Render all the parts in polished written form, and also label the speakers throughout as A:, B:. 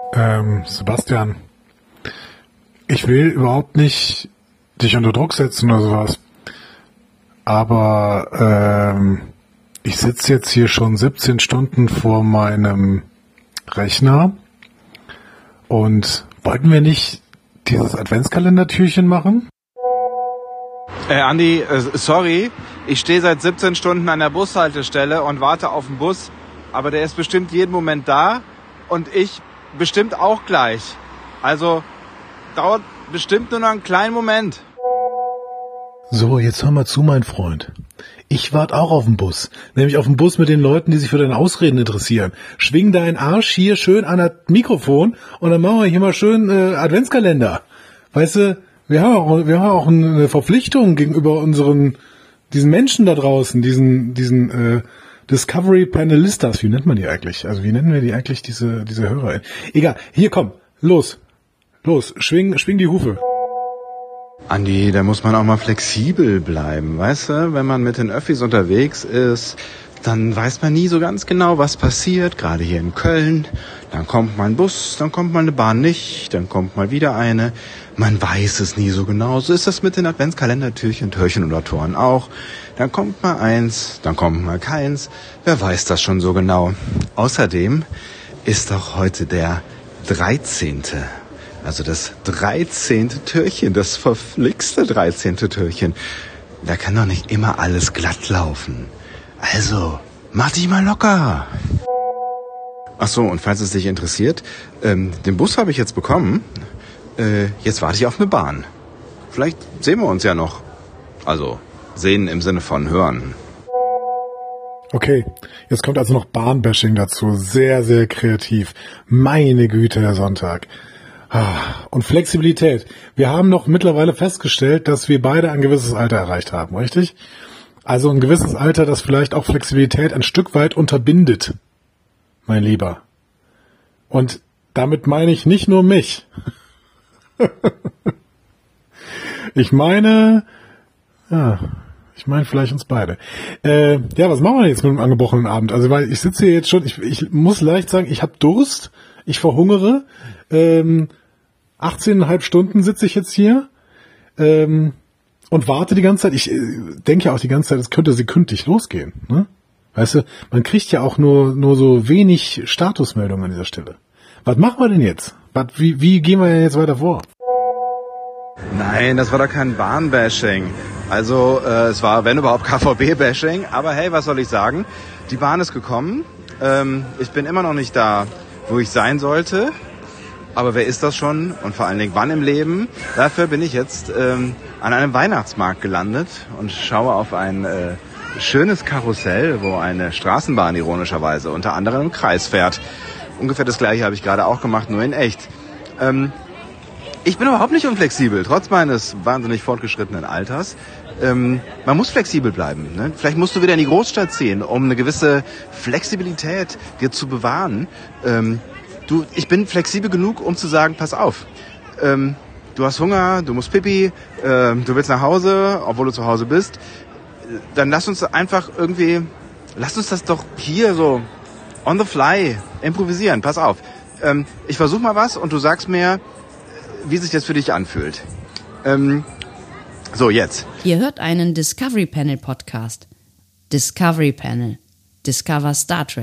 A: Sebastian, ich will überhaupt nicht dich unter Druck setzen oder sowas, aber ich sitze jetzt hier schon 17 Stunden vor meinem Rechner und wollten wir nicht dieses Adventskalendertürchen machen?
B: Andi, sorry, ich stehe seit 17 Stunden an der Bushaltestelle und warte auf den Bus, aber der ist bestimmt jeden Moment da und ich bestimmt auch gleich. Also dauert bestimmt nur noch einen kleinen Moment.
A: So, jetzt hör mal zu, mein Freund. Ich warte auch auf den Bus. Nämlich auf den Bus mit den Leuten, die sich für deine Ausreden interessieren. Schwing deinen Arsch hier schön an das Mikrofon und dann machen wir hier mal schön Adventskalender. Weißt du, wir haben auch eine Verpflichtung gegenüber diesen Menschen da draußen, diesen Discovery Panelistas. Wie nennt man die eigentlich? Also wie nennen wir die eigentlich, diese Hörer? Egal, hier komm, los, schwing die Hufe.
B: Andi, da muss man auch mal flexibel bleiben, weißt du? Wenn man mit den Öffis unterwegs ist, dann weiß man nie so ganz genau, was passiert, gerade hier in Köln. Dann kommt mal ein Bus, dann kommt mal eine Bahn nicht, dann kommt mal wieder eine. Man weiß es nie so genau. So ist das mit den Adventskalendertürchen, Türchen oder Toren auch. Dann kommt mal eins, dann kommt mal keins. Wer weiß das schon so genau? Außerdem ist doch heute der 13. Also das 13. Türchen, das verflixte 13. Türchen. Da kann doch nicht immer alles glatt laufen. Also, mach dich mal locker. Ach so, und falls es dich interessiert, den Bus habe ich jetzt bekommen. Jetzt warte ich auf eine Bahn. Vielleicht sehen wir uns ja noch. Also, sehen im Sinne von hören.
A: Okay, jetzt kommt also noch Bahnbashing dazu. Sehr, sehr kreativ. Meine Güte, der Sonntag. Und Flexibilität. Wir haben noch mittlerweile festgestellt, dass wir beide ein gewisses Alter erreicht haben, richtig? Also ein gewisses Alter, das vielleicht auch Flexibilität ein Stück weit unterbindet, mein Lieber. Und damit meine ich nicht nur mich. Ich meine vielleicht uns beide. Was machen wir jetzt mit dem angebrochenen Abend? Also weil ich sitze hier jetzt schon, ich muss leicht sagen, ich habe Durst, ich verhungere. 18,5 Stunden sitze ich jetzt hier und warte die ganze Zeit. Ich denke ja auch die ganze Zeit, es könnte sekündlich losgehen. Ne? Weißt du, man kriegt ja auch nur so wenig Statusmeldungen an dieser Stelle. Was machen wir denn jetzt? Wie gehen wir denn jetzt weiter vor?
B: Nein, das war doch kein Bahnbashing. Also es war, wenn überhaupt, KVB-Bashing. Aber hey, was soll ich sagen? Die Bahn ist gekommen. Ich bin immer noch nicht da, wo ich sein sollte. Aber wer ist das schon? Und vor allen Dingen, wann im Leben? Dafür bin ich jetzt an einem Weihnachtsmarkt gelandet und schaue auf ein schönes Karussell, wo eine Straßenbahn ironischerweise unter anderem im Kreis fährt. Ungefähr das gleiche habe ich gerade auch gemacht, nur in echt. Ich bin überhaupt nicht unflexibel, trotz meines wahnsinnig fortgeschrittenen Alters. Man muss flexibel bleiben. Ne? Vielleicht musst du wieder in die Großstadt ziehen, um eine gewisse Flexibilität dir zu bewahren. Ich bin flexibel genug, um zu sagen, pass auf, du hast Hunger, du musst Pipi, du willst nach Hause, obwohl du zu Hause bist. Dann lass uns das doch hier so on the fly improvisieren. Pass auf, ich versuche mal was und du sagst mir, wie sich das für dich anfühlt. So, jetzt.
C: Ihr hört einen Discovery Panel Podcast. Discovery Panel. Discover Star Trek.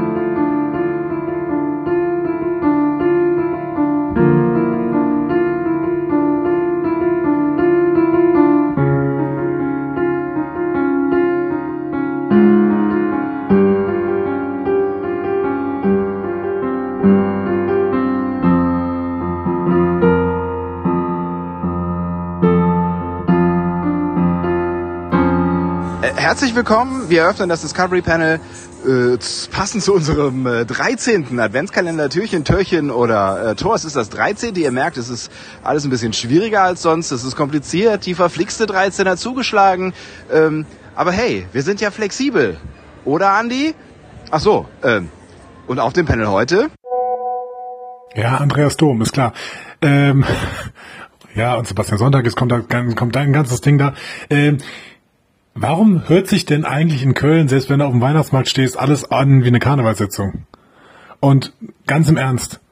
B: Herzlich willkommen, wir eröffnen das Discovery Panel passend zu unserem 13. Adventskalender, Türchen oder Tor. Es ist das 13. Ihr merkt, es ist alles ein bisschen schwieriger als sonst, es ist kompliziert, die verflixte 13 hat zugeschlagen. Aber hey, wir sind ja flexibel. Oder, Andi? Ach so, und auf dem Panel heute?
A: Ja, Andreas Dom, ist klar. Ja, und Sebastian Sonntag, jetzt kommt dein ganzes Ding da. Warum hört sich denn eigentlich in Köln, selbst wenn du auf dem Weihnachtsmarkt stehst, alles an wie eine Karnevalssitzung? Und ganz im Ernst,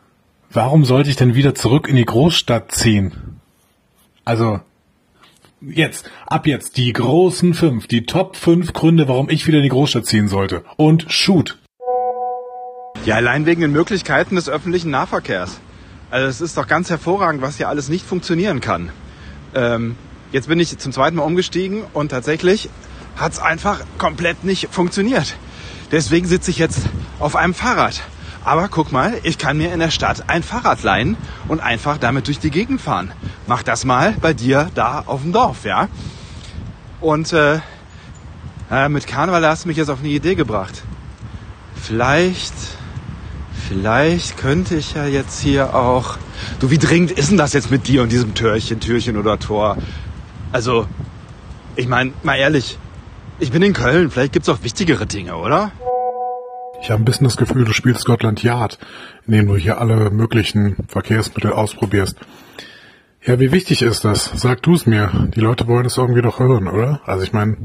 A: Warum sollte ich denn wieder zurück in die Großstadt ziehen? Also, ab jetzt, die großen 5, die Top 5 Gründe, warum ich wieder in die Großstadt ziehen sollte. Und shoot!
B: Ja, allein wegen den Möglichkeiten des öffentlichen Nahverkehrs. Also es ist doch ganz hervorragend, was hier alles nicht funktionieren kann. Jetzt bin ich zum zweiten Mal umgestiegen und tatsächlich hat es einfach komplett nicht funktioniert. Deswegen sitze ich jetzt auf einem Fahrrad. Aber guck mal, ich kann mir in der Stadt ein Fahrrad leihen und einfach damit durch die Gegend fahren. Mach das mal bei dir da auf dem Dorf, ja? Und mit Karneval hast du mich jetzt auf eine Idee gebracht. Vielleicht könnte ich ja jetzt hier auch... Du, wie dringend ist denn das jetzt mit dir und diesem Türchen oder Tor? Also, ich meine, mal ehrlich, ich bin in Köln, vielleicht gibt's auch wichtigere Dinge, oder?
A: Ich habe ein bisschen das Gefühl, du spielst Scotland Yard, indem du hier alle möglichen Verkehrsmittel ausprobierst. Ja, wie wichtig ist das? Sag du es mir. Die Leute wollen es irgendwie doch hören, oder? Also ich meine,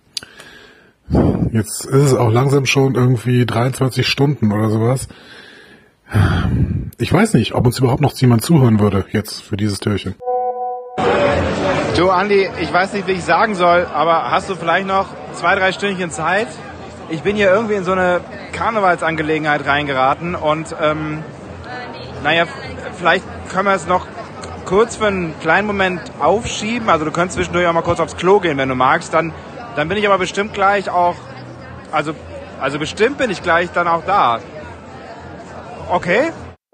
A: jetzt ist es auch langsam schon irgendwie 23 Stunden oder sowas. Ich weiß nicht, ob uns überhaupt noch jemand zuhören würde jetzt für dieses Türchen.
B: Du, Andi, ich weiß nicht, wie ich sagen soll, aber hast du vielleicht noch 2-3 Stündchen Zeit? Ich bin hier irgendwie in so eine Karnevalsangelegenheit reingeraten und vielleicht können wir es noch kurz für einen kleinen Moment aufschieben. Also du könntest zwischendurch auch mal kurz aufs Klo gehen, wenn du magst. Dann bin ich aber bestimmt gleich auch, also bestimmt bin ich gleich dann auch da. Okay?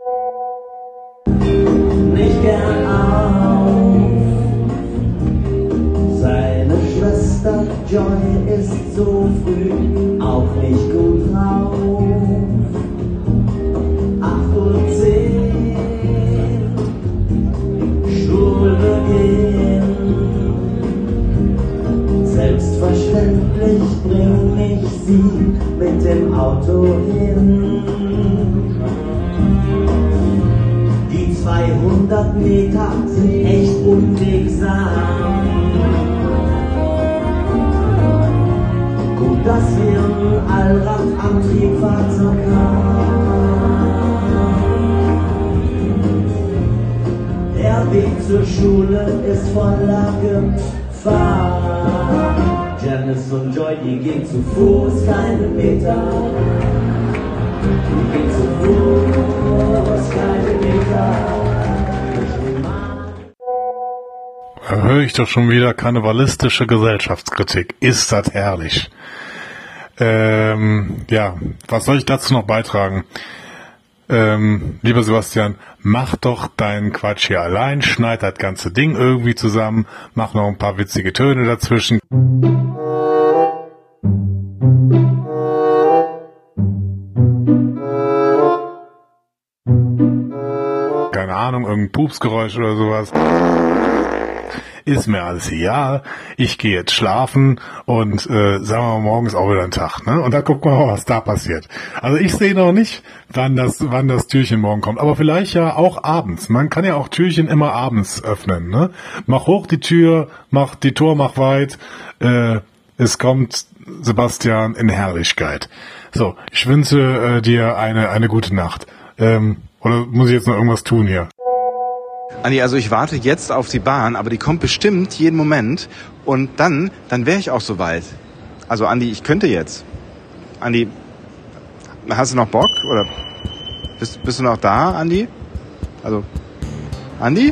D: Nicht gern auf. Seine Schwester Joy ist so früh auch nicht gut drauf. 8:10 Uhr, Schulbeginn. Selbstverständlich bring ich sie mit dem Auto hin. Die 200 Meter sind echt unwegsam. Gut, dass wir ein Allradantriebfahrzeug haben. Der Weg zur Schule ist voller Gefahr. Janice und Joy, die gehen zu Fuß keine Meter. Die gehen zu Fuß keine Meter.
A: Da höre ich doch schon wieder karnevalistische Gesellschaftskritik. Ist das herrlich. Ja, was soll ich dazu noch beitragen? Lieber Sebastian, mach doch deinen Quatsch hier allein, schneid das ganze Ding irgendwie zusammen, mach noch ein paar witzige Töne dazwischen. Keine Ahnung, irgendein Pupsgeräusch oder sowas. Ist mir alles egal, ich gehe jetzt schlafen und sagen wir mal, morgen ist auch wieder ein Tag, ne? Und dann gucken wir mal, was da passiert. Also ich sehe noch nicht, wann das Türchen morgen kommt, aber vielleicht ja auch abends. Man kann ja auch Türchen immer abends öffnen, ne? Mach hoch die Tür, mach die Tor, mach weit, es kommt Sebastian in Herrlichkeit. So, ich wünsche dir eine gute Nacht. Oder muss ich jetzt noch irgendwas tun hier?
B: Andi, also ich warte jetzt auf die Bahn, aber die kommt bestimmt jeden Moment und dann wäre ich auch soweit. Also Andi, ich könnte jetzt. Andi, hast du noch Bock oder bist du noch da, Andi? Also, Andi?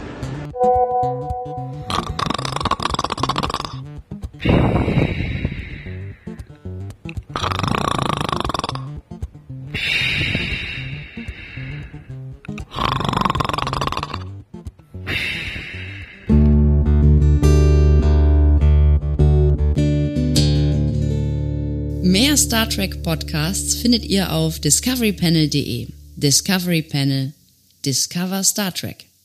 C: Mehr Star Trek Podcasts findet ihr auf discoverypanel.de. Discovery Panel. Discover Star Trek.